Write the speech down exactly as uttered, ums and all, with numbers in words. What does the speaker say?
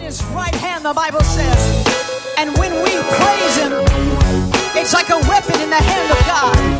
his right hand, the Bible says. And when we praise him, it's like a weapon in the hand of God.